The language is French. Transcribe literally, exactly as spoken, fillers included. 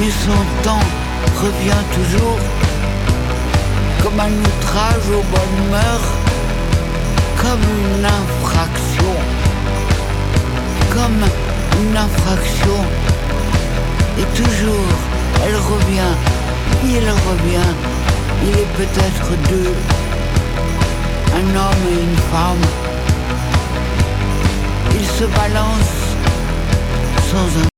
mais son temps revient toujours comme un outrage aux bonnes mœurs, comme une infraction, comme une infraction. Et toujours, elle revient, il revient, il est peut-être deux, un homme et une femme. Il se balance sans un